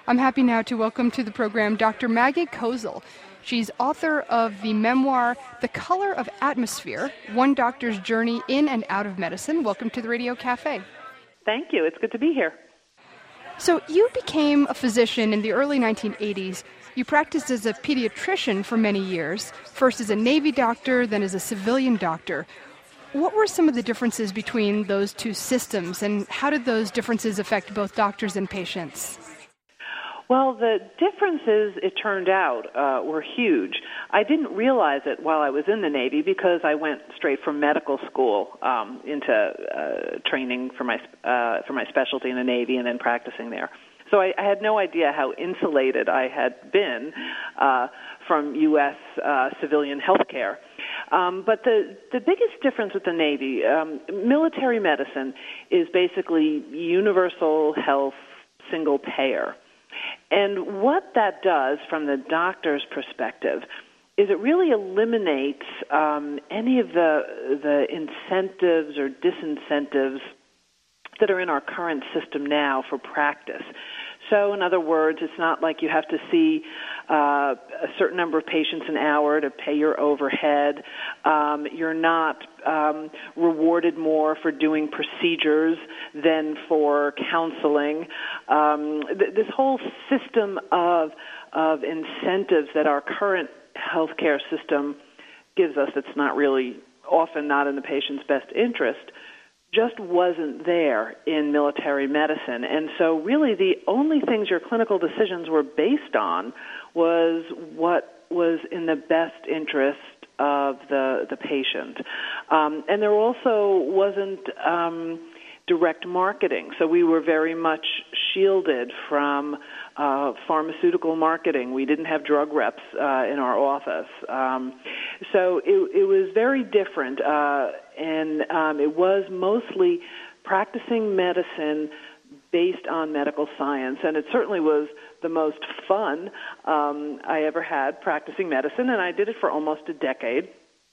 I'm happy now to welcome to the program Dr. Maggie Kozel. She's author of the memoir, The Color of Atmosphere, One Doctor's Journey in and Out of Medicine. Welcome to the Radio Cafe. Thank you. It's good to be here. So you became a physician in the early 1980s. You practiced as a pediatrician for many years, first as a Navy doctor, then as a civilian doctor. What were some of the differences between those two systems, and how did those differences affect both doctors and patients? Well, the differences, it turned out, were huge. I didn't realize it while I was in the Navy because I went straight from medical school into training for my specialty in the Navy and then practicing there. So I had no idea how insulated I had been from U.S. Civilian health care. But the biggest difference with the Navy, military medicine is basically universal health, single payer. And what that does from the doctor's perspective is it really eliminates any of the incentives or disincentives that are in our current system now for practice. So, in other words, it's not like you have to see a certain number of patients an hour to pay your overhead. You're not rewarded more for doing procedures than for counseling. This whole system of incentives that our current healthcare system gives us, that's not really, often not in the patient's best interest, just wasn't there in military medicine. And so really the only things your clinical decisions were based on was what was in the best interest of the patient. And there also wasn't direct marketing. So we were very much shielded from pharmaceutical marketing. We didn't have drug reps in our office. So it was very different, and it was mostly practicing medicine based on medical science, and it certainly was the most fun I ever had practicing medicine, and I did it for almost a decade.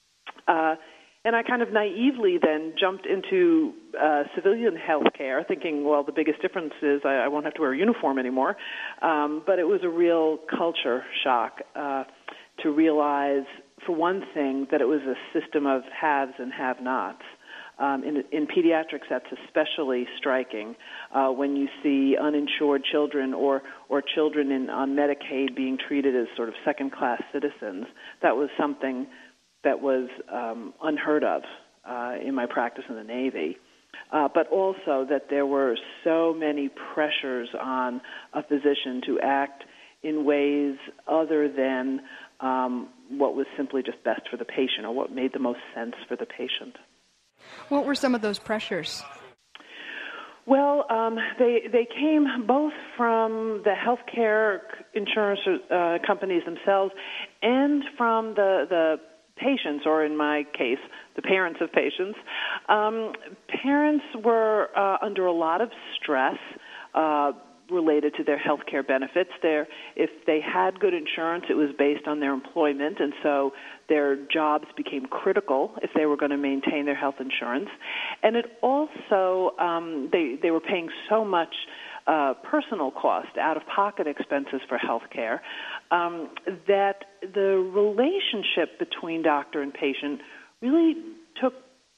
And I kind of naively then jumped into civilian health care, thinking, well, the biggest difference is I won't have to wear a uniform anymore. But it was a real culture shock to realize, for one thing, that it was a system of haves and have-nots. In pediatrics, that's especially striking when you see uninsured children or children on Medicaid being treated as sort of second-class citizens. That was something that was unheard of in my practice in the Navy, but also that there were so many pressures on a physician to act in ways other than what was simply just best for the patient or what made the most sense for the patient. What were some of those pressures? Well, they came both from the healthcare insurance companies themselves and from the patients, or in my case, the parents of patients. Parents were under a lot of stress related to their health care benefits. If they had good insurance, it was based on their employment, and so their jobs became critical if they were going to maintain their health insurance. And it also, they were paying so much personal cost, out-of-pocket expenses for health care, that the relationship between doctor and patient really took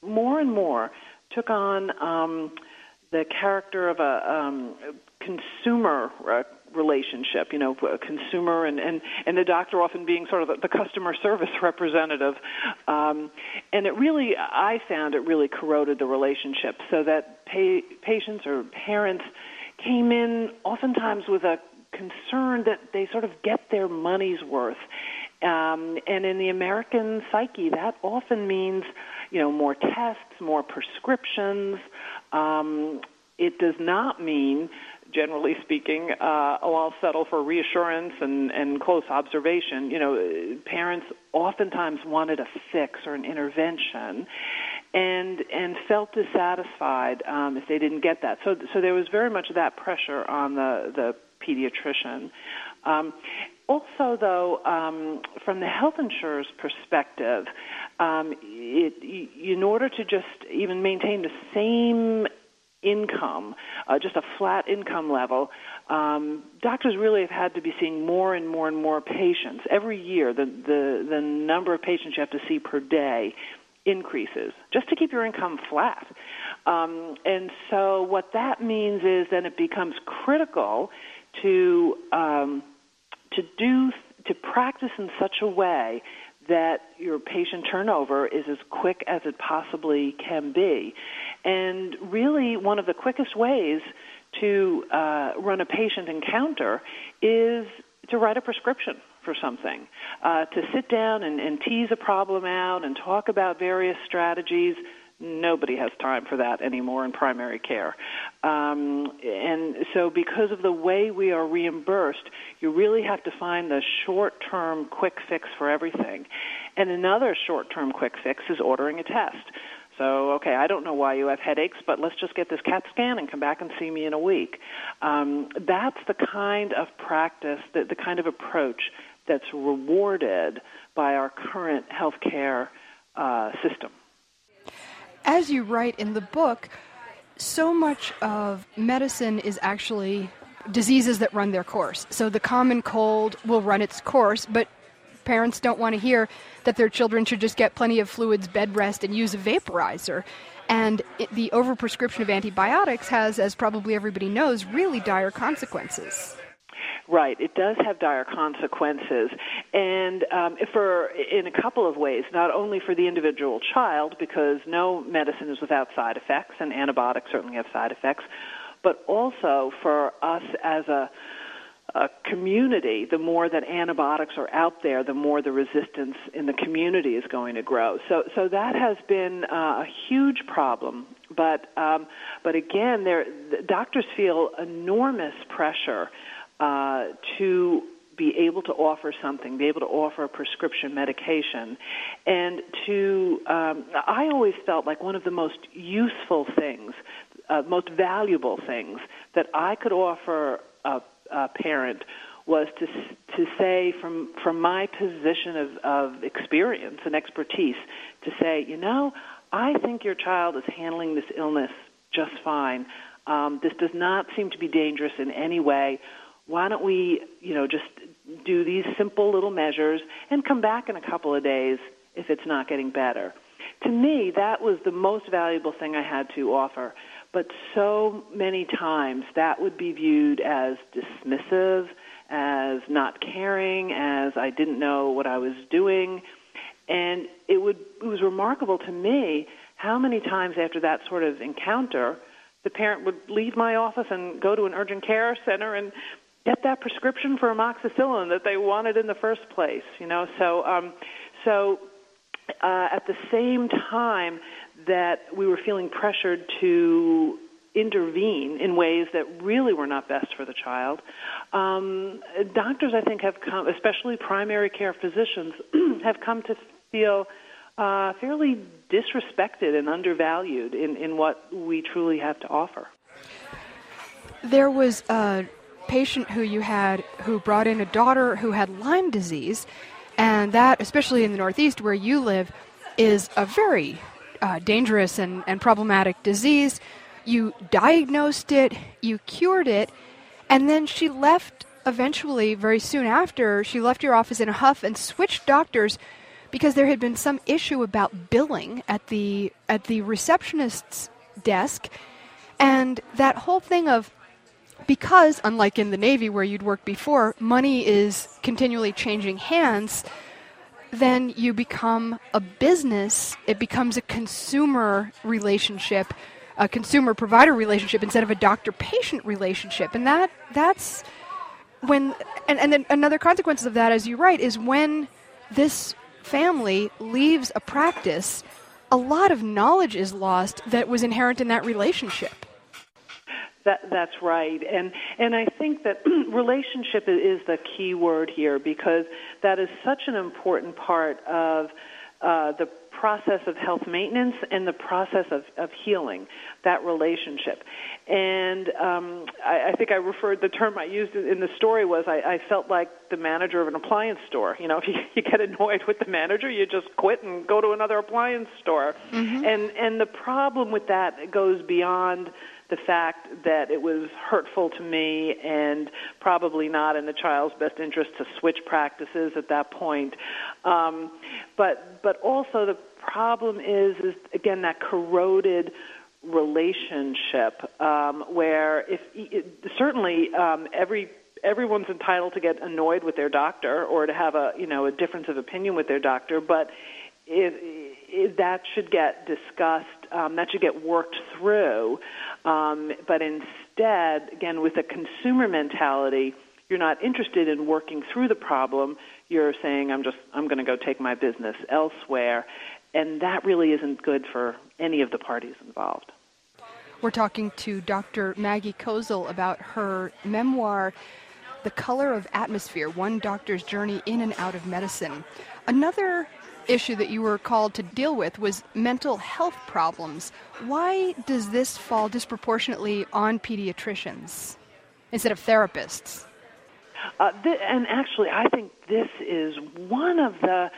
on the character of a consumer relationship, a consumer and the doctor often being sort of the customer service representative. And I found it really corroded the relationship so that patients or parents came in oftentimes with a concern that they sort of get their money's worth. And in the American psyche, that often means, more tests, more prescriptions. It does not mean, generally speaking, I'll settle for reassurance and close observation. Parents oftentimes wanted a fix or an intervention and felt dissatisfied if they didn't get that. So there was very much that pressure on the pediatrician. Also, though, from the health insurer's perspective, in order to just even maintain the same income, just a flat income level, doctors really have had to be seeing more and more and more patients. Every year, the number of patients you have to see per day increases just to keep your income flat. And so what that means is then it becomes critical to practice in such a way that your patient turnover is as quick as it possibly can be. And really one of the quickest ways to run a patient encounter is to write a prescription for something, to sit down and tease a problem out and talk about various strategies. Nobody has time for that anymore in primary care. And so because of the way we are reimbursed, you really have to find the short-term quick fix for everything. And another short-term quick fix is ordering a test. So, okay, I don't know why you have headaches, but let's just get this CAT scan and come back and see me in a week. That's the kind of practice, the kind of approach that's rewarded by our current healthcare system. As you write in the book, so much of medicine is actually diseases that run their course. So the common cold will run its course, but parents don't want to hear that their children should just get plenty of fluids, bed rest, and use a vaporizer. And the overprescription of antibiotics has, as probably everybody knows, really dire consequences. Right, it does have dire consequences, and in a couple of ways, not only for the individual child, because no medicine is without side effects, and antibiotics certainly have side effects, but also for us as a community. The more that antibiotics are out there, the more the resistance in the community is going to grow. So that has been a huge problem. But again, doctors feel enormous pressure to be able to offer something, be able to offer a prescription medication. And I always felt like one of the most useful things, most valuable things that I could offer a parent was to say from my position of experience and expertise, to say, I think your child is handling this illness just fine. This does not seem to be dangerous in any way. Why don't we, just do these simple little measures and come back in a couple of days if it's not getting better? To me, that was the most valuable thing I had to offer. But so many times that would be viewed as dismissive, as not caring, as I didn't know what I was doing. And it was remarkable to me how many times after that sort of encounter, the parent would leave my office and go to an urgent care center and get that prescription for amoxicillin that they wanted in the first place. So at the same time that we were feeling pressured to intervene in ways that really were not best for the child, doctors, I think, have come, especially primary care physicians, have come to feel fairly disrespected and undervalued in what we truly have to offer. There was a patient who brought in a daughter who had Lyme disease, and that, especially in the Northeast where you live, is a very dangerous and problematic disease. You diagnosed it, you cured it, and then she left eventually, very soon after, she left your office in a huff and switched doctors because there had been some issue about billing at the receptionist's desk. And that whole thing of, because, unlike in the Navy where you'd worked before, money is continually changing hands, then you become a business. It becomes a consumer relationship, a consumer-provider relationship instead of a doctor-patient relationship. And that's when, and then another consequence of that, as you write, is when this family leaves a practice, a lot of knowledge is lost that was inherent in that relationship. That's right. And I think that relationship is the key word here, because that is such an important part of the process of health maintenance and the process of healing, that relationship. And I think the term I used in the story was I felt like the manager of an appliance store. If you get annoyed with the manager, you just quit and go to another appliance store. Mm-hmm. And the problem with that goes beyond the fact that it was hurtful to me and probably not in the child's best interest to switch practices at that point. But also the problem is again that corroded relationship where certainly everyone's entitled to get annoyed with their doctor or to have a difference of opinion with their doctor, but that should get discussed, that should get worked through. But instead, again, with a consumer mentality, you're not interested in working through the problem. You're saying, I'm going to go take my business elsewhere. And that really isn't good for any of the parties involved. We're talking to Dr. Maggie Kozel about her memoir, The Color of Atmosphere, One Doctor's Journey in and Out of Medicine. Another issue that you were called to deal with was mental health problems. Why does this fall disproportionately on pediatricians instead of therapists? And actually, I think this is one of the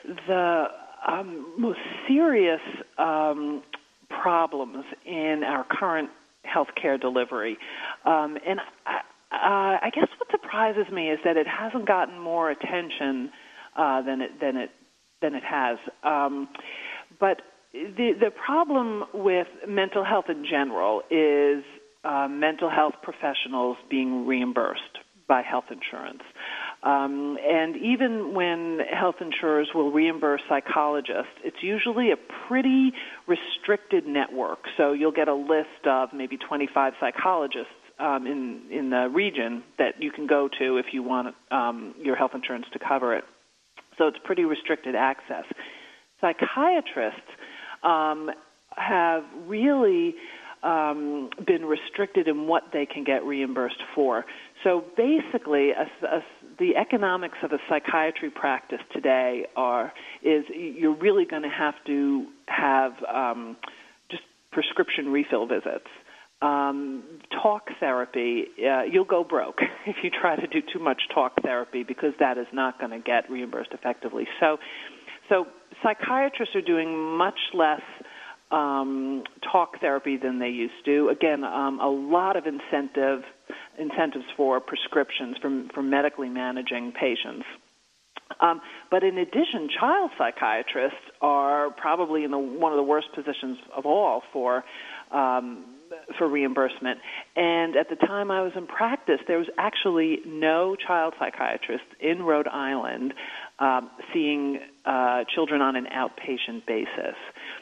most serious problems in our current healthcare delivery. And I guess what surprises me is that it hasn't gotten more attention than it has. But the problem with mental health in general is mental health professionals being reimbursed by health insurance. And even when health insurers will reimburse psychologists, it's usually a pretty restricted network. So you'll get a list of maybe 25 psychologists in the region that you can go to if you want your health insurance to cover it. So it's pretty restricted access. Psychiatrists have really been restricted in what they can get reimbursed for. So basically, the economics of a psychiatry practice today is you're really going to have just prescription refill visits. Talk therapy, you'll go broke if you try to do too much talk therapy because that is not going to get reimbursed effectively. So psychiatrists are doing much less talk therapy than they used to. Again, a lot of incentives for prescriptions for medically managing patients. But in addition, child psychiatrists are probably in one of the worst positions of all for reimbursement. And at the time I was in practice, there was actually no child psychiatrist in Rhode Island seeing children on an outpatient basis.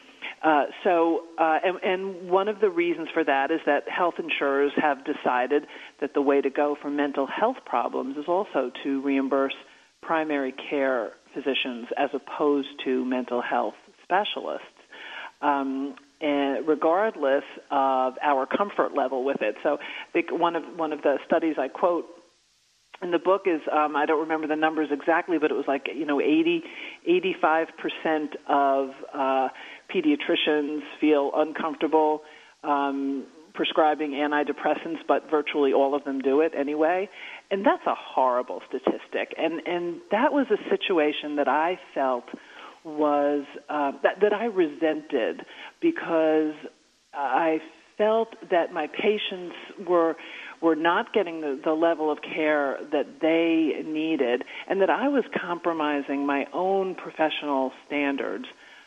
And one of the reasons for that is that health insurers have decided that the way to go for mental health problems is also to reimburse primary care physicians as opposed to mental health specialists, and regardless of our comfort level with it. So I think one of the studies I quote in the book is, I don't remember the numbers exactly, but it was like, 85% of pediatricians feel uncomfortable prescribing antidepressants, but virtually all of them do it anyway. And that's a horrible statistic. And that was a situation that I felt was, that I resented because I felt that my patients were not getting the level of care that they needed, and that I was compromising my own professional standards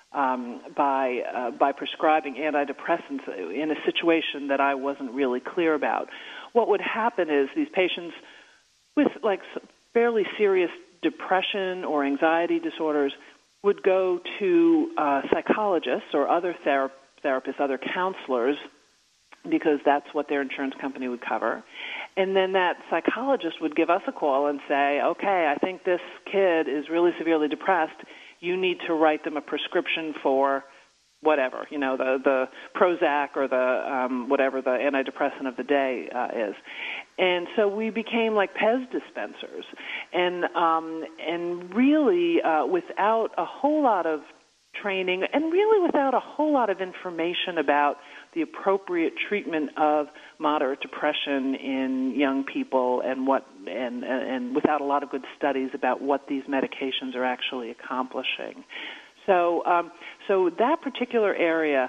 by prescribing antidepressants in a situation that I wasn't really clear about. What would happen is these patients with fairly serious depression or anxiety disorders would go to psychologists or other therapists, other counselors, because that's what their insurance company would cover. And then that psychologist would give us a call and say, okay, I think this kid is really severely depressed. You need to write them a prescription for whatever, the Prozac or the whatever the antidepressant of the day is. And so we became like Pez dispensers. And really without a whole lot of training and really without a whole lot of information about the appropriate treatment of moderate depression in young people and without a lot of good studies about what these medications are actually accomplishing. So that particular area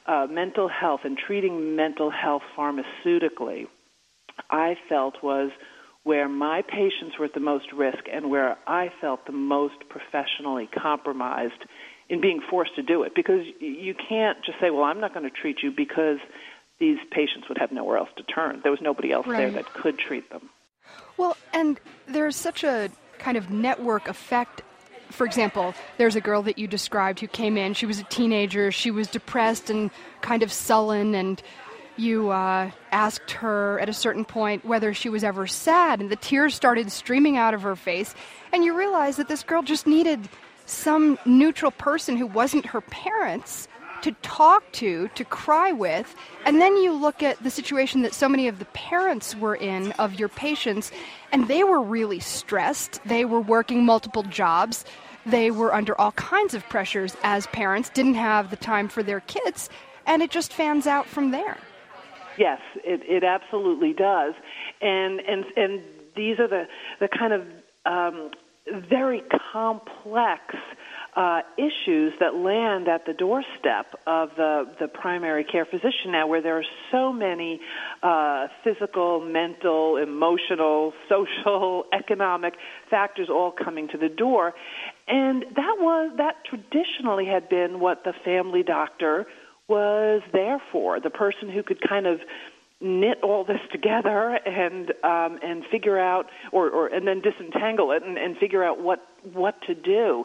mental health and treating mental health pharmaceutically, I felt was where my patients were at the most risk and where I felt the most professionally compromised in being forced to do it. Because you can't just say, well, I'm not going to treat you, because these patients would have nowhere else to turn. There was nobody else there that could treat them. Well, and there's such a kind of network effect. For example, there's a girl that you described who came in. She was a teenager. She was depressed and kind of sullen, and you asked her at a certain point whether she was ever sad, and the tears started streaming out of her face, and you realized that this girl just needed some neutral person who wasn't her parents to talk to cry with. And then you look at the situation that so many of the parents were in of your patients, and they were really stressed. They were working multiple jobs. They were under all kinds of pressures as parents, didn't have the time for their kids, and it just fans out from there. Yes, it absolutely does. And these are the kind of very complex issues that land at the doorstep of the primary care physician now, where there are so many physical, mental, emotional, social, economic factors all coming to the door. And that traditionally had been what the family doctor was there for, the person who could kind of knit all this together and figure out, and then disentangle it and figure out what to do.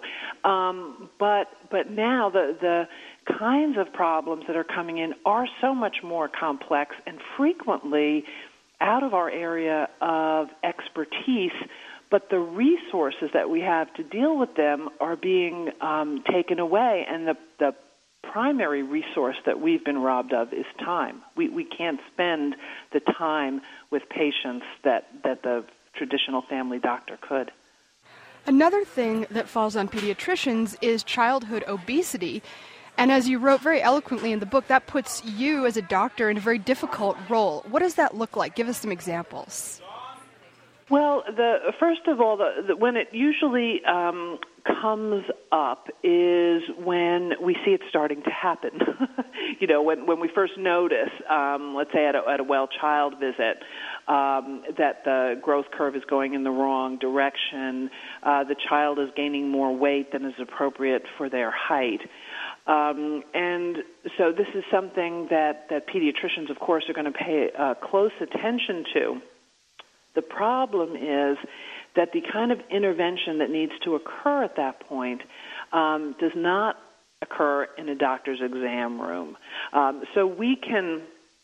But now the kinds of problems that are coming in are so much more complex and frequently out of our area of expertise. But the resources that we have to deal with them are being taken away, and the primary resource that we've been robbed of is time. We can't spend the time with patients that the traditional family doctor could. Another thing that falls on pediatricians is childhood obesity. And as you wrote very eloquently in the book, that puts you as a doctor in a very difficult role. What does that look like? Give us some examples. Well, first of all, when it usually comes up is when we see it starting to happen. When we first notice, let's say at a well child visit, that the growth curve is going in the wrong direction, the child is gaining more weight than is appropriate for their height. And so this is something that pediatricians, of course, are going to pay close attention to. The problem is that the kind of intervention that needs to occur at that point does not occur in a doctor's exam room. So we can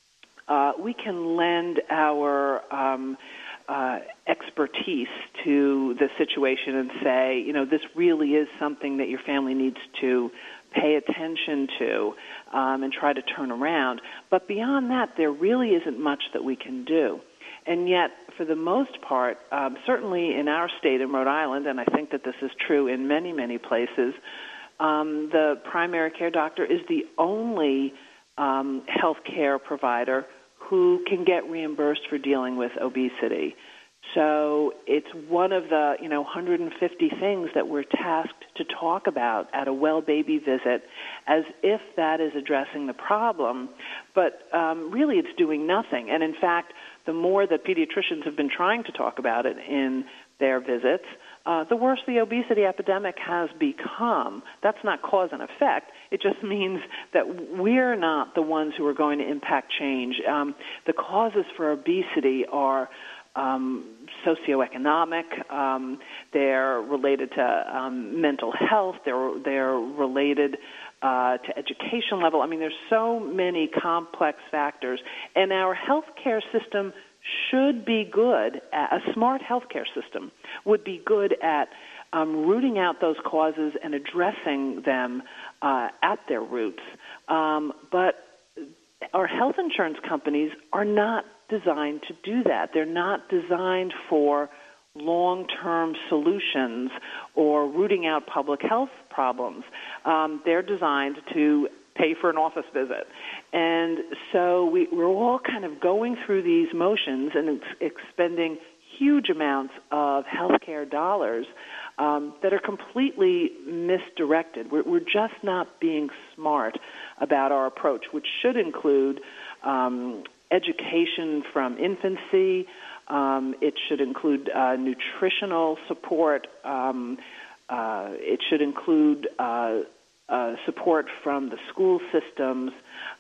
lend our expertise to the situation and say, this really is something that your family needs to pay attention to and try to turn around. But beyond that, there really isn't much that we can do. And yet, for the most part, certainly in our state, in Rhode Island, and I think that this is true in many, many places, the primary care doctor is the only health care provider who can get reimbursed for dealing with obesity. So it's one of the 150 things that we're tasked to talk about at a well baby visit, as if that is addressing the problem. But really, it's doing nothing. And in fact, the more that pediatricians have been trying to talk about it in their visits, the worse the obesity epidemic has become. That's not cause and effect. It just means that we're not the ones who are going to impact change. The causes for obesity are socioeconomic. They're related to mental health. They're related to education level. I mean, there's so many complex factors, and our healthcare system should be good. A smart healthcare system would be good at rooting out those causes and addressing them at their roots. But our health insurance companies are not designed to do that. They're not designed for long-term solutions or rooting out public health problems. They're designed to pay for an office visit. And so we're all kind of going through these motions and expending huge amounts of healthcare dollars that are completely misdirected. We're just not being smart about our approach, which should include education from infancy. It should include nutritional support. It should include support from the school systems.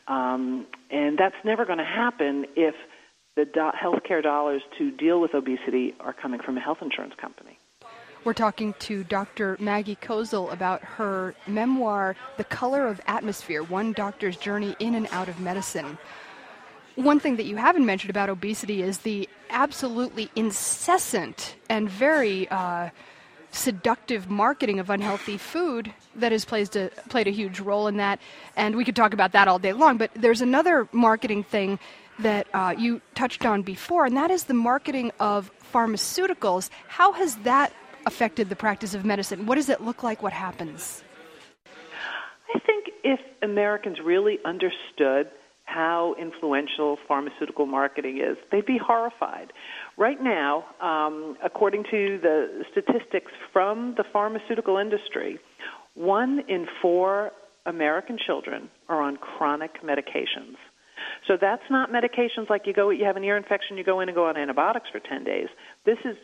And that's never going to happen if the healthcare dollars to deal with obesity are coming from a health insurance company. We're talking to Dr. Maggie Kozel about her memoir, The Color of Atmosphere, One Doctor's Journey in and Out of Medicine. One thing that you haven't mentioned about obesity is the absolutely incessant and very seductive marketing of unhealthy food that has played a huge role in that. And we could talk about that all day long, but there's another marketing thing that you touched on before, and that is the marketing of pharmaceuticals. How has that affected the practice of medicine? What does it look like? What happens? I think if Americans really understood how influential pharmaceutical marketing is, they'd be horrified. Right now, according to the statistics from the pharmaceutical industry, 1 in 4 American children are on chronic medications. So that's not medications like you have an ear infection, you go in and go on antibiotics for 10 days. This is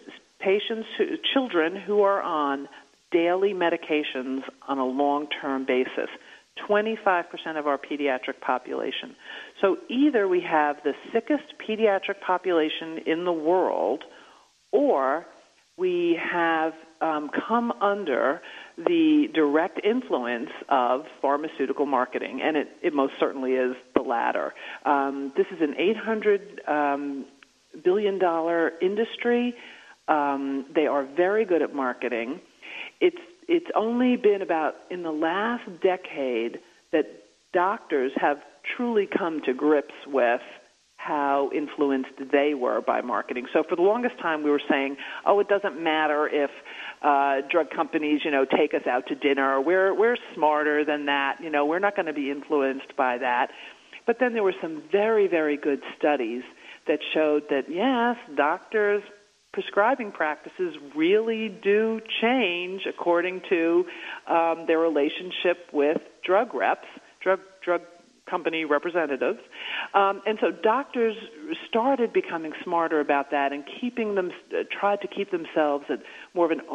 children who are on daily medications on a long-term basis. 25% of our pediatric population. So either we have the sickest pediatric population in the world, or we have come under the direct influence of pharmaceutical marketing, and it most certainly is the latter. This is an $800 billion industry. They are very good at marketing. It's only been about in the last decade that doctors have truly come to grips with how influenced they were by marketing. So for the longest time we were saying, it doesn't matter if drug companies, take us out to dinner. We're smarter than that. We're not going to be influenced by that. But then there were some very, very good studies that showed that, yes, doctors' prescribing practices really do change according to their relationship with drug reps, drug company representatives. And so doctors started becoming smarter about that and tried to keep themselves at more of an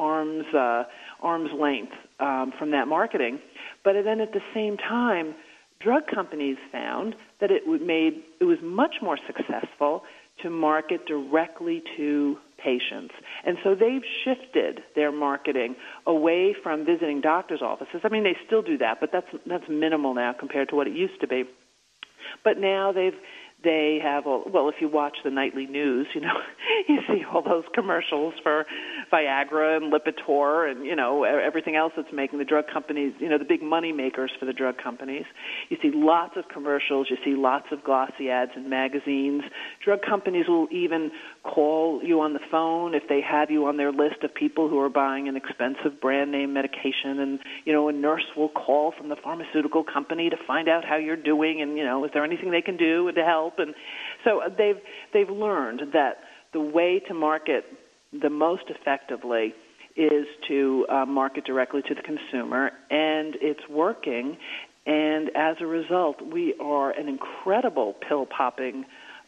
arm's length from that marketing. But then at the same time, drug companies found that it was much more successful to market directly to patients. And so they've shifted their marketing away from visiting doctors' offices. I mean, they still do that, but that's minimal now compared to what it used to be. But now they have, if you watch the nightly news, you see all those commercials for Viagra and Lipitor and, everything else that's making the drug companies, the big money makers for the drug companies. You see lots of commercials. You see lots of glossy ads in magazines. Drug companies will even call you on the phone if they have you on their list of people who are buying an expensive brand name medication, and, a nurse will call from the pharmaceutical company to find out how you're doing and, is there anything they can do to help? And so they've learned that the way to market the most effectively is to market directly to the consumer, and it's working. And as a result, we are an incredible pill-popping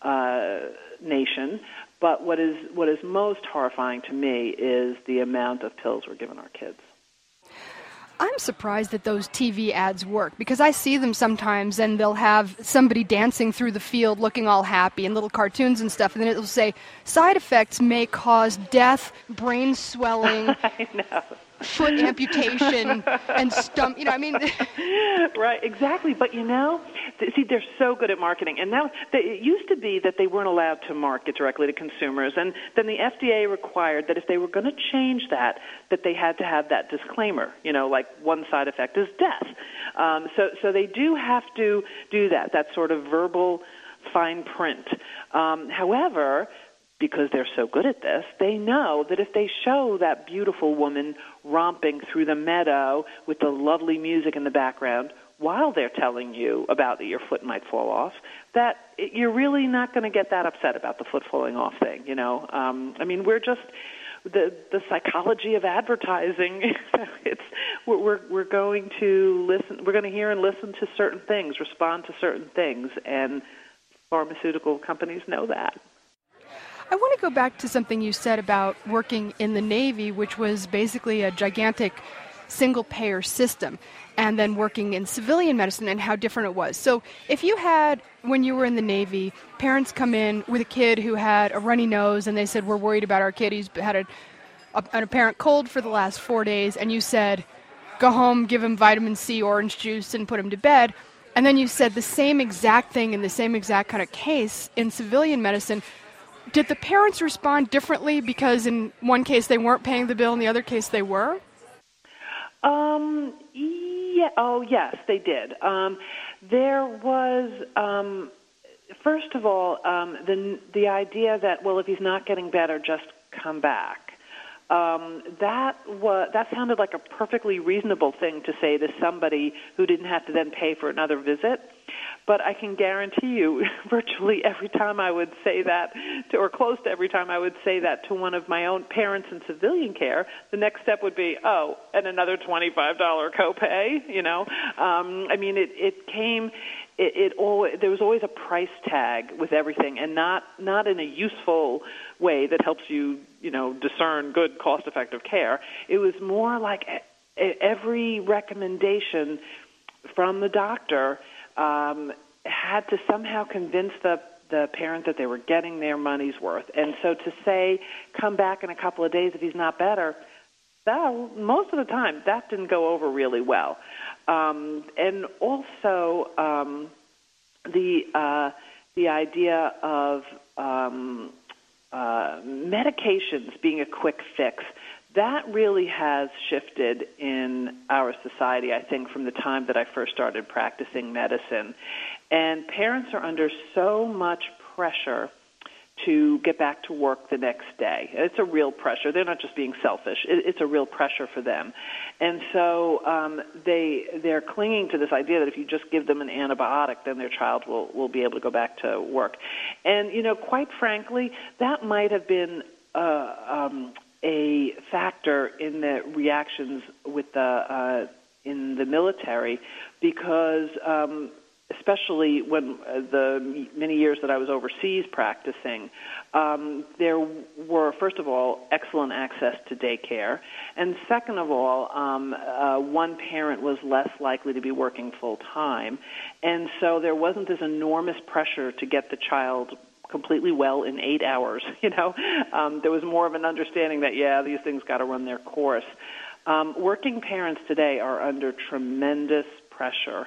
nation. But what is most horrifying to me is the amount of pills we're giving our kids. I'm surprised that those TV ads work, because I see them sometimes and they'll have somebody dancing through the field looking all happy and little cartoons and stuff, and then it'll say, side effects may cause death, brain swelling, I know. foot amputation, and stomach, Right, exactly. But, see, they're so good at marketing. And now, it used to be that they weren't allowed to market directly to consumers. And then the FDA required that if they were going to change that they had to have that disclaimer, like one side effect is death. So they do have to do that sort of verbal fine print. However, because they're so good at this, they know that if they show that beautiful woman romping through the meadow with the lovely music in the background, while they're telling you about that your foot might fall off, that you're really not going to get that upset about the foot falling off thing. I mean, we're just the psychology of advertising. We're going to listen. We're going to hear and listen to certain things, respond to certain things, and pharmaceutical companies know that. I want to go back to something you said about working in the Navy, which was basically a gigantic single-payer system, and then working in civilian medicine and how different it was. So if you had, when you were in the Navy, parents come in with a kid who had a runny nose and they said, we're worried about our kid, he's had an apparent cold for the last 4 days, and you said, go home, give him vitamin C, orange juice, and put him to bed, and then you said the same exact thing in the same exact kind of case in civilian medicine, did the parents respond differently because in one case they weren't paying the bill, in the other case they were? Yeah. Oh, yes, they did. There was, first of all, the idea that, well, if he's not getting better, just come back. That sounded like a perfectly reasonable thing to say to somebody who didn't have to then pay for another visit. But I can guarantee you, virtually every time I would say that, or close to every time I would say that to one of my own parents in civilian care, the next step would be, oh, and another $25 copay. I mean, there was always a price tag with everything, and not in a useful way that helps you, discern good, cost-effective care. It was more like every recommendation from the doctor had to somehow convince the parent that they were getting their money's worth. And so to say, come back in a couple of days if he's not better, most of the time that didn't go over really well. And also the idea of medications being a quick fix, that really has shifted in our society, I think, from the time that I first started practicing medicine. And parents are under so much pressure to get back to work the next day. It's a real pressure. They're not just being selfish. It's a real pressure for them. And so they're clinging to this idea that if you just give them an antibiotic, then their child will be able to go back to work. And, quite frankly, that might have been a factor in the reactions with in the military, because especially when the many years that I was overseas practicing, there were, first of all, excellent access to daycare, and second of all, one parent was less likely to be working full time, and so there wasn't this enormous pressure to get the child completely well in 8 hours. There was more of an understanding that, these things got to run their course. Working parents today are under tremendous pressure,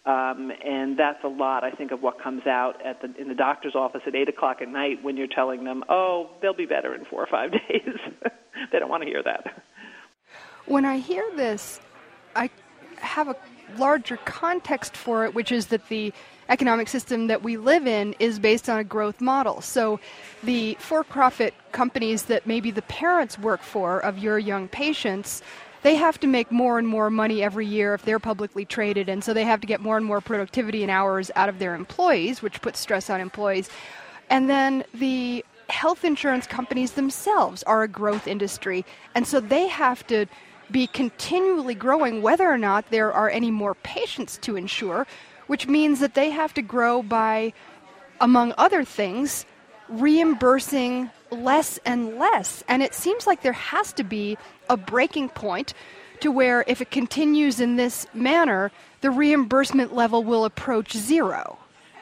and that's a lot, I think, of what comes out in the doctor's office at 8 o'clock at night when you're telling them, oh, they'll be better in 4 or 5 days. They don't want to hear that. When I hear this, I have a larger context for it, which is that the economic system that we live in is based on a growth model. So the for-profit companies that maybe the parents work for of your young patients, they have to make more and more money every year if they're publicly traded, and so they have to get more and more productivity and hours out of their employees, which puts stress on employees. And then the health insurance companies themselves are a growth industry, and so they have to be continually growing whether or not there are any more patients to insure, which means that they have to grow by, among other things, reimbursing less and less. And it seems like there has to be a breaking point to where if it continues in this manner, the reimbursement level will approach zero.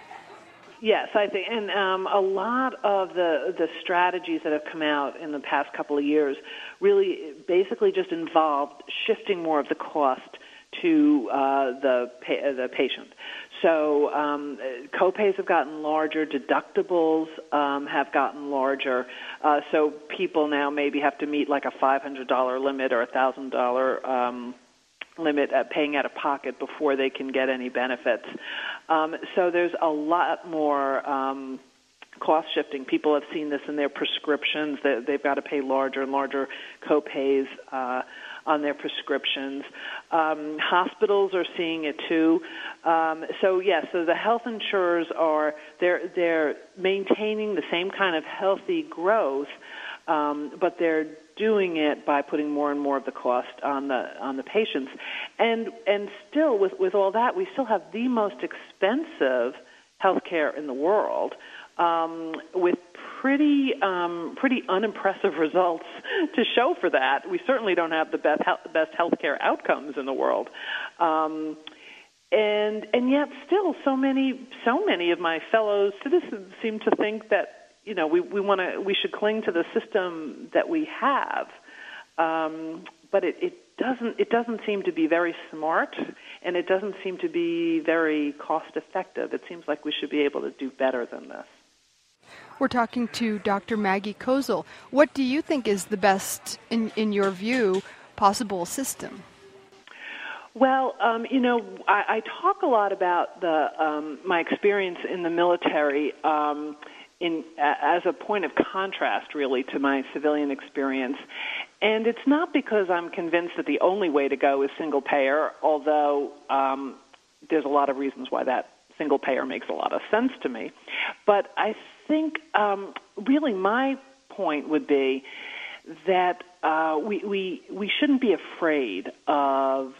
Yes, I think, and a lot of the strategies that have come out in the past couple of years really basically just involved shifting more of the cost to the patient. So copays have gotten larger, deductibles have gotten larger, so people now maybe have to meet like a $500 limit or a $1,000 limit at paying out of pocket before they can get any benefits. So there's a lot more cost shifting. People have seen this in their prescriptions, that they've got to pay larger and larger co-pays on their prescriptions. Hospitals are seeing it too. So the health insurers they're maintaining the same kind of healthy growth, but they're doing it by putting more and more of the cost on the patients. And still, with all that, we still have the most expensive health care in the world, with pretty unimpressive results to show for that. We certainly don't have the best healthcare outcomes in the world, and yet still so many of my fellow citizens seem to think that we should cling to the system that we have, but it doesn't seem to be very smart, and it doesn't seem to be very cost effective. It seems like we should be able to do better than this. We're talking to Dr. Maggie Kozel. What do you think is the best, in your view, possible system? Well, I talk a lot about my experience in the military as a point of contrast, really, to my civilian experience. And it's not because I'm convinced that the only way to go is single payer, although there's a lot of reasons why that single payer makes a lot of sense to me. But I think really my point would be that we shouldn't be afraid of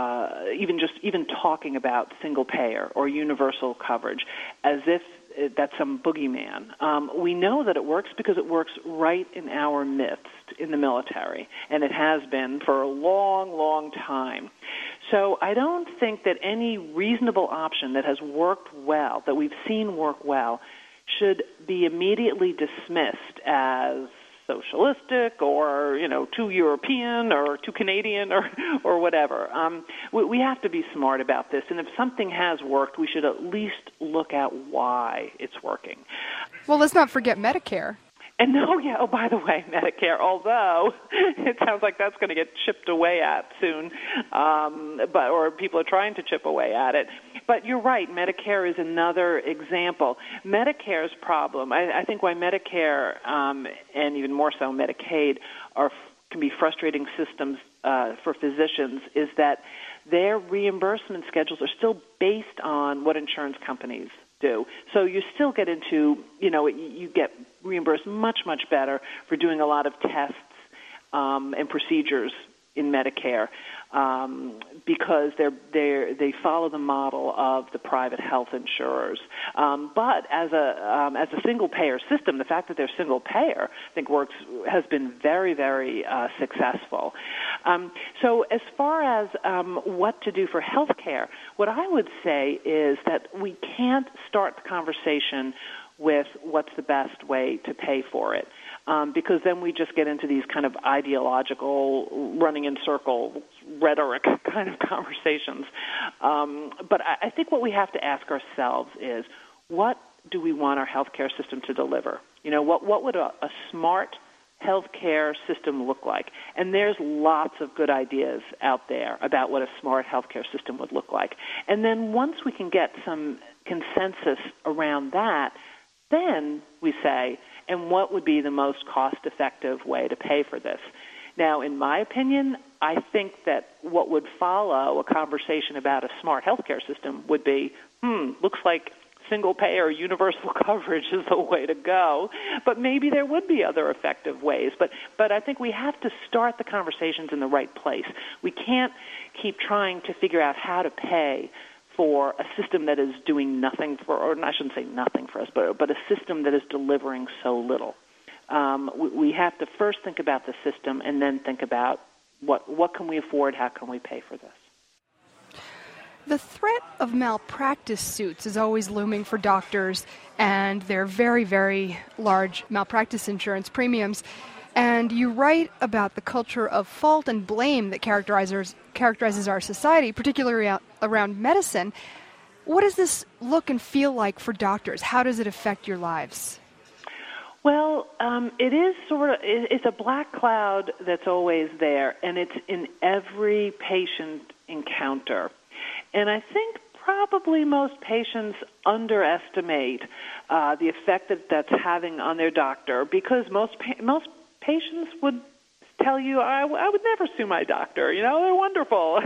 even talking about single payer or universal coverage as if that's some boogeyman. We know that it works because it works right in our midst in the military, and it has been for a long, long time. So I don't think that any reasonable option that has worked well, that we've seen work well, should be immediately dismissed as socialistic or, too European or too Canadian or whatever. We have to be smart about this, and if something has worked, we should at least look at why it's working. Well, let's not forget Medicare. And by the way, Medicare, although it sounds like that's going to get chipped away at soon, or people are trying to chip away at it. But you're right, Medicare is another example. Medicare's problem, I think why Medicare, and even more so Medicaid, can be frustrating systems for physicians, is that their reimbursement schedules are still based on what insurance companies do. So you still get into, you get reimbursed much, much better for doing a lot of tests and procedures in Medicare because they follow the model of the private health insurers. But as a single payer system, the fact that they're single payer, I think has been very, very successful. So as far as what to do for health care, what I would say is that we can't start the conversation with what's the best way to pay for it, because then we just get into these kind of ideological, running in circle rhetoric kind of conversations. But I think what we have to ask ourselves is, what do we want our healthcare system to deliver? What would a smart healthcare system look like? And there's lots of good ideas out there about what a smart healthcare system would look like. And then once we can get some consensus around that, then we say, and what would be the most cost-effective way to pay for this? Now, in my opinion, I think that what would follow a conversation about a smart healthcare system would be, looks like single-payer universal coverage is the way to go, but maybe there would be other effective ways. But I think we have to start the conversations in the right place. We can't keep trying to figure out how to pay for a system that is doing nothing or I shouldn't say nothing for us, but a system that is delivering so little. We have to first think about the system and then think about what can we afford, how can we pay for this. The threat of malpractice suits is always looming for doctors and their very, very large malpractice insurance premiums. And you write about the culture of fault and blame that characterizes our society, particularly around medicine. What does this look and feel like for doctors? How does it affect your lives? Well, it is it's a black cloud that's always there, and it's in every patient encounter. And I think probably most patients underestimate the effect that that's having on their doctor, because most patients would tell you, I would never sue my doctor. They're wonderful.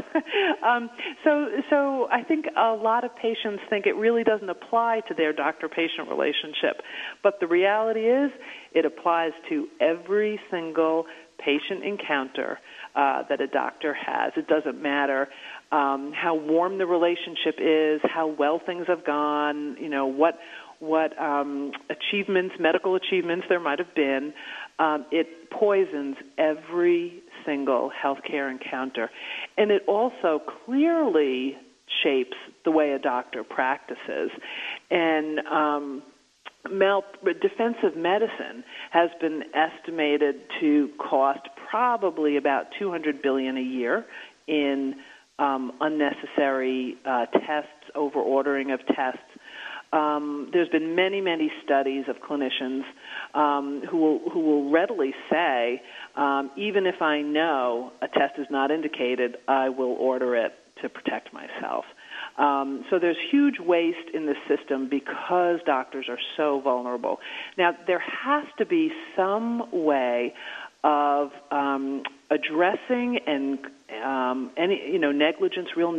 So I think a lot of patients think it really doesn't apply to their doctor-patient relationship. But the reality is it applies to every single patient encounter that a doctor has. It doesn't matter how warm the relationship is, how well things have gone, what achievements, medical achievements there might have been. It poisons every single healthcare encounter. And it also clearly shapes the way a doctor practices. And defensive medicine has been estimated to cost probably about $200 billion a year in unnecessary tests, over-ordering of tests. There's been many, many studies of clinicians who will readily say, even if I know a test is not indicated, I will order it to protect myself. So there's huge waste in the system because doctors are so vulnerable. Now, there has to be some way of addressing and any negligence, real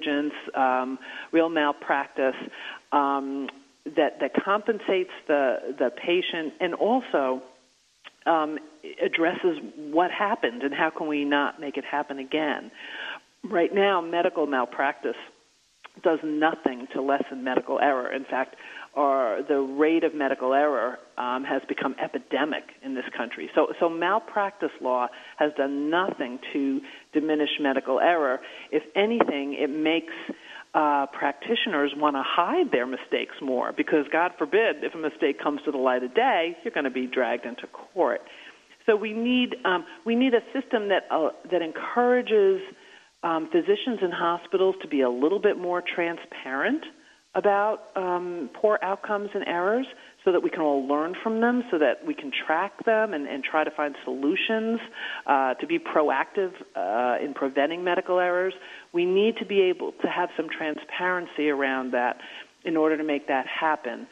malpractice that compensates the patient, and also addresses what happened and how can we not make it happen again. Right now, medical malpractice does nothing to lessen medical error. In fact, the rate of medical error has become epidemic in this country. So malpractice law has done nothing to diminish medical error. If anything, it makes practitioners want to hide their mistakes more, because God forbid if a mistake comes to the light of day, you're going to be dragged into court. So we need a system that encourages physicians and hospitals to be a little bit more transparent about poor outcomes and errors, so that we can all learn from them, so that we can track them and try to find solutions to be proactive in preventing medical errors. We need to be able to have some transparency around that in order to make that happen.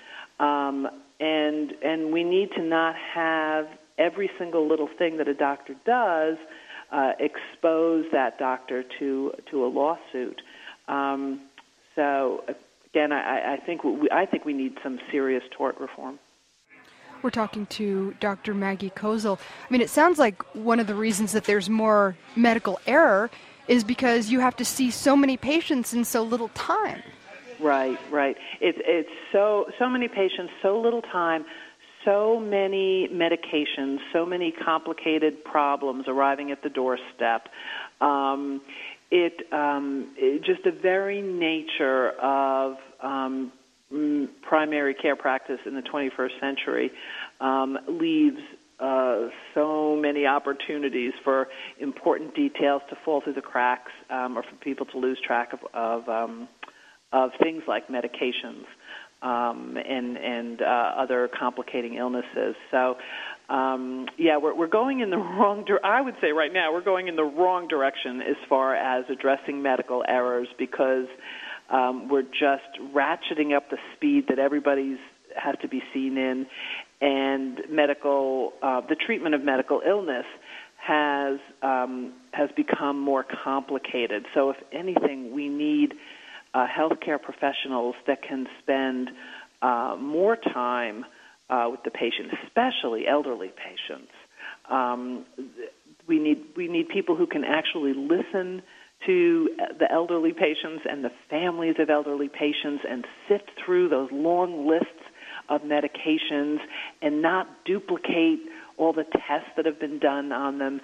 And we need to not have every single little thing that a doctor does expose that doctor to a lawsuit. So again, I think we need some serious tort reform. We're talking to Dr. Maggie Kozel. I mean, it sounds like one of the reasons that there's more medical error is because you have to see so many patients in so little time. Right. It's so many patients, so little time, so many medications, so many complicated problems arriving at the doorstep. Just the very nature of primary care practice in the 21st century leaves so many opportunities for important details to fall through the cracks, or for people to lose track of things like medications and other complicating illnesses. So, we're going in the wrong direction. I would say right now we're going in the wrong direction as far as addressing medical errors, because we're just ratcheting up the speed that everybody's has to be seen in, and the treatment of medical illness has become more complicated. So, if anything, we need healthcare professionals that can spend more time with the patient, especially elderly patients. We need people who can actually listen to the elderly patients and the families of elderly patients and sift through those long lists of medications and not duplicate all the tests that have been done on them,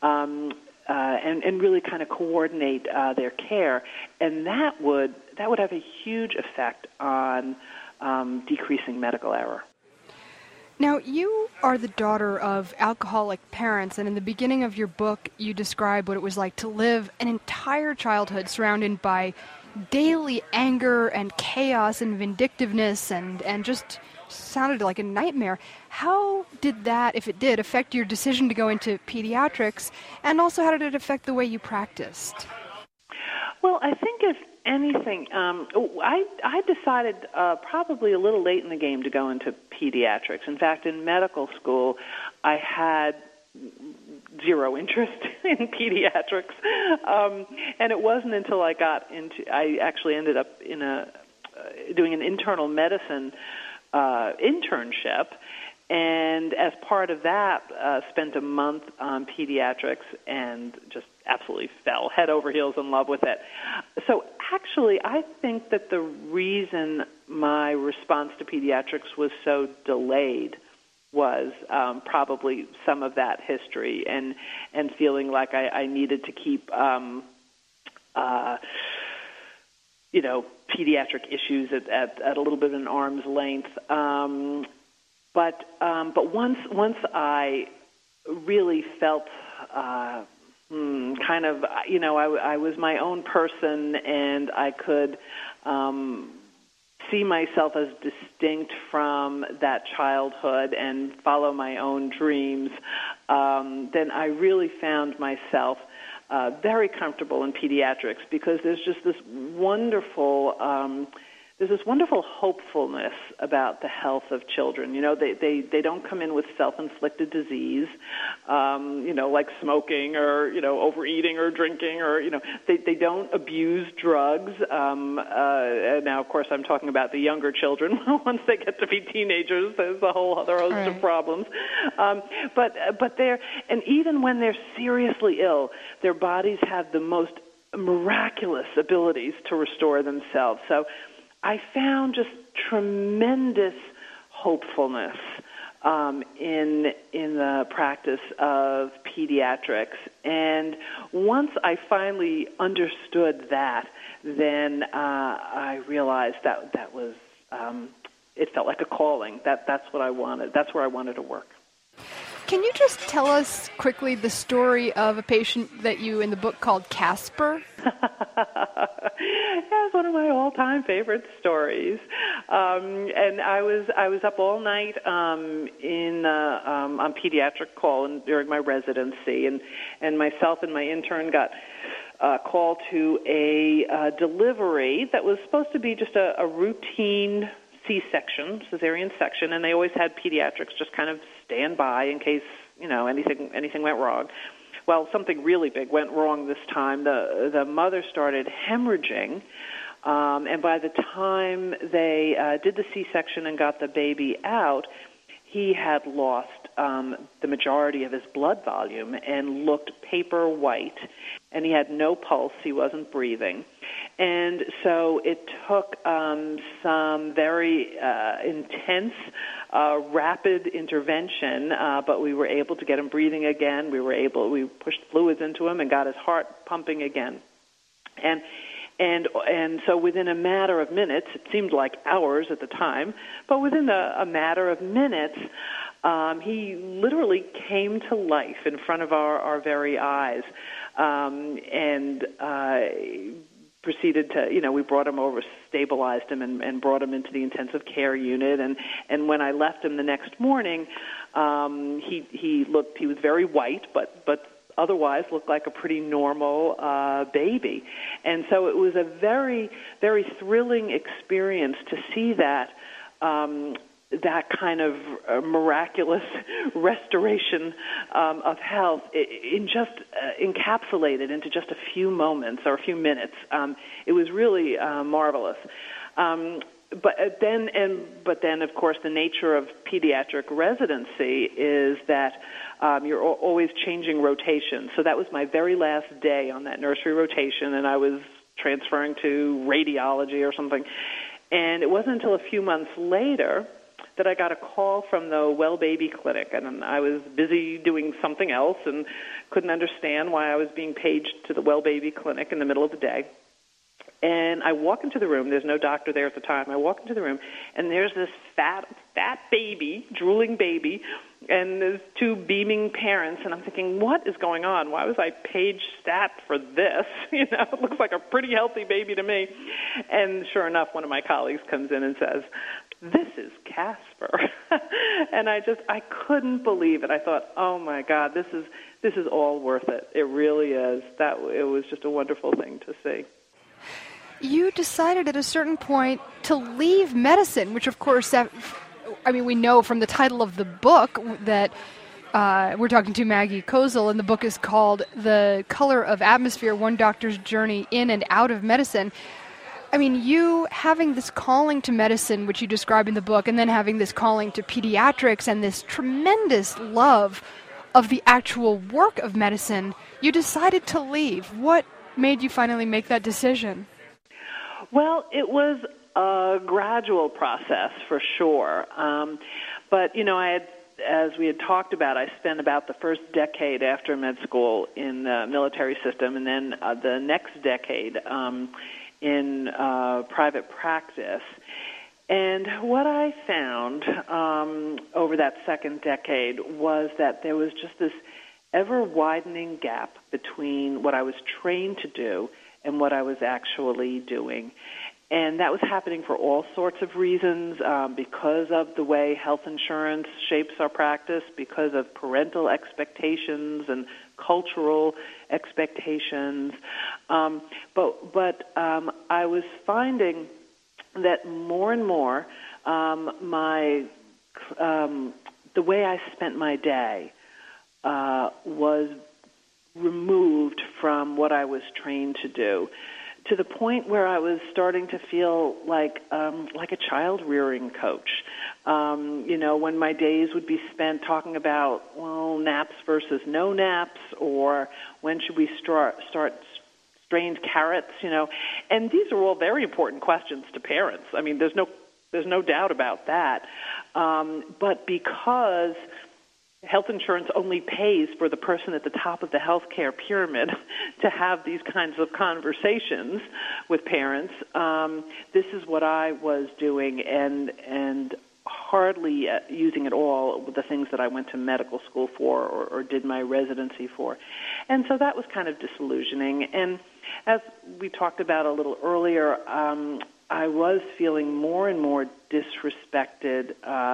and really kind of coordinate their care. And that would have a huge effect on decreasing medical error. Now, you are the daughter of alcoholic parents, and in the beginning of your book, you describe what it was like to live an entire childhood surrounded by daily anger and chaos and vindictiveness, and just sounded like a nightmare. How did that, if it did, affect your decision to go into pediatrics, and also how did it affect the way you practiced? Well, I think if anything. I decided probably a little late in the game to go into pediatrics. In fact, in medical school, I had zero interest in pediatrics, and it wasn't until I actually ended up doing an internal medicine internship, and as part of that, spent a month on pediatrics and just absolutely fell head over heels in love with it. So actually, I think that the reason my response to pediatrics was so delayed was probably some of that history and feeling like I needed to keep pediatric issues at a little bit of an arm's length. But once I really felt I was my own person, and I could see myself as distinct from that childhood and follow my own dreams, then I really found myself very comfortable in pediatrics, because there's just this wonderful hopefulness about the health of children. They don't come in with self-inflicted disease, like smoking or, overeating or drinking, or, they don't abuse drugs. Now, of course, I'm talking about the younger children. Once they get to be teenagers, there's a whole other host of problems. But and even when they're seriously ill, their bodies have the most miraculous abilities to restore themselves. So I found just tremendous hopefulness in the practice of pediatrics. And once I finally understood that, then I realized that was it felt like a calling. That's what I wanted. That's where I wanted to work. Can you just tell us quickly the story of a patient that you in the book called Casper? That's one of my all-time favorite stories. And I was up all night on pediatric call during my residency, and myself and my intern got a call to a delivery that was supposed to be just a routine C-section, cesarean section, and they always had pediatrics just kind of stand by in case, anything went wrong. Well, something really big went wrong this time. The mother started hemorrhaging, and by the time they did the C-section and got the baby out, he had lost the majority of his blood volume and looked paper white, and he had no pulse. He wasn't breathing. And so it took some very intense, rapid intervention, but we were able to get him breathing again. We pushed fluids into him and got his heart pumping again. And so within a matter of minutes, it seemed like hours at the time, but within a matter of minutes, he literally came to life in front of our very eyes, and proceeded to, we brought him over, stabilized him, and brought him into the intensive care unit. And when I left him the next morning, he was very white, but otherwise looked like a pretty normal baby. And so it was a very, very thrilling experience to see that that kind of miraculous restoration of health encapsulated into just a few moments or a few minutes. It was really marvelous. But then, of course, the nature of pediatric residency is that you're always changing rotation. So that was my very last day on that nursery rotation, and I was transferring to radiology or something. And it wasn't until a few months later that I got a call from the Well Baby Clinic, and I was busy doing something else and couldn't understand why I was being paged to the Well Baby Clinic in the middle of the day. And I walk into the room. There's no doctor there at the time. I walk into the room, and there's this fat baby, drooling baby, and there's two beaming parents. And I'm thinking, what is going on? Why was I page stat for this? It looks like a pretty healthy baby to me. And sure enough, one of my colleagues comes in and says, "This is Casper." And I couldn't believe it. I thought, oh my God, this is all worth it. It really is. It was just a wonderful thing to see. you decided at a certain point to leave medicine, which of course, we know from the title of the book that we're talking to Maggie Kozel, and the book is called The Color of Atmosphere, One Doctor's Journey in and Out of Medicine. You having this calling to medicine, which you describe in the book, and then having this calling to pediatrics and this tremendous love of the actual work of medicine, you decided to leave. What made you finally make that decision? Well, it was a gradual process for sure. But, as we had talked about, I spent about the first decade after med school in the military system, and then the next decade in private practice. And what I found over that second decade was that there was just this ever-widening gap between what I was trained to do and what I was actually doing. And that was happening for all sorts of reasons, because of the way health insurance shapes our practice, because of parental expectations and cultural expectations. But I was finding that more and more the way I spent my day was removed from what I was trained to do, to the point where I was starting to feel like a child rearing coach. When my days would be spent talking about, naps versus no naps, or when should we start strained carrots, and these are all very important questions to parents. There's no doubt about that. But because health insurance only pays for the person at the top of the healthcare pyramid to have these kinds of conversations with parents, this is what I was doing, and hardly using at all the things that I went to medical school for or did my residency for. And so that was kind of disillusioning. And as we talked about a little earlier, I was feeling more and more disrespected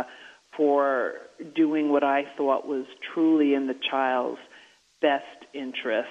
for doing what I thought was truly in the child's best interest.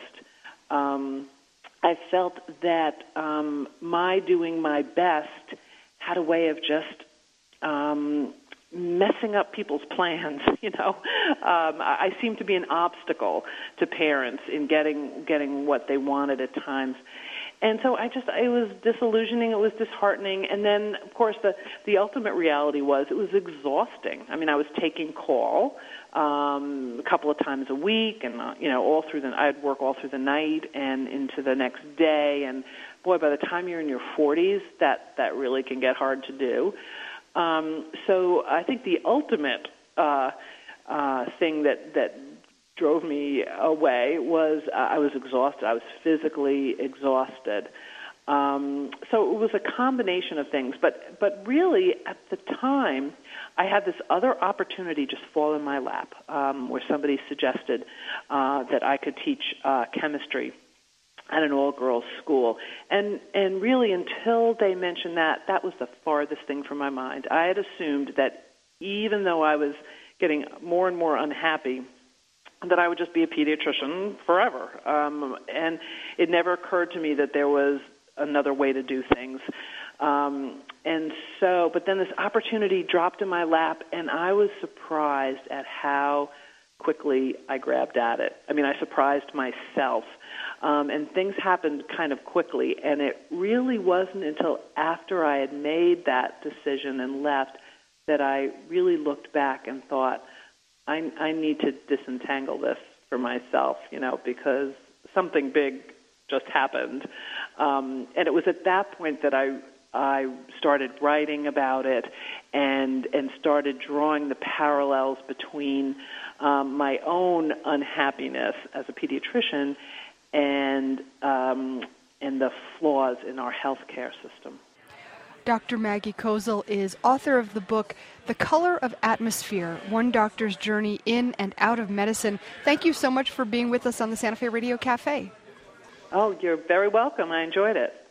I felt that my doing my best had a way of just messing up people's plans. I seemed to be an obstacle to parents in getting what they wanted at times. And so it was disillusioning, it was disheartening, and then, of course, the ultimate reality was it was exhausting. I was taking call a couple of times a week, and, I'd work all through the night and into the next day, and, boy, by the time you're in your 40s, that really can get hard to do. So I think the ultimate thing that drove me away was I was exhausted. I was physically exhausted. So it was a combination of things. But really, at the time, I had this other opportunity just fall in my lap, where somebody suggested that I could teach chemistry at an all-girls school. And really, until they mentioned that was the farthest thing from my mind. I had assumed that even though I was getting more and more unhappy, that I would just be a pediatrician forever. And it never occurred to me that there was another way to do things. But then this opportunity dropped in my lap, and I was surprised at how quickly I grabbed at it. I surprised myself. And things happened kind of quickly, and it really wasn't until after I had made that decision and left that I really looked back and thought, I need to disentangle this for myself, because something big just happened. And it was at that point that I started writing about it and started drawing the parallels between my own unhappiness as a pediatrician and the flaws in our healthcare system. Dr. Maggie Kozel is author of the book, The Color of Atmosphere, One Doctor's Journey in and Out of Medicine. Thank you so much for being with us on the Santa Fe Radio Cafe. Oh, you're very welcome. I enjoyed it.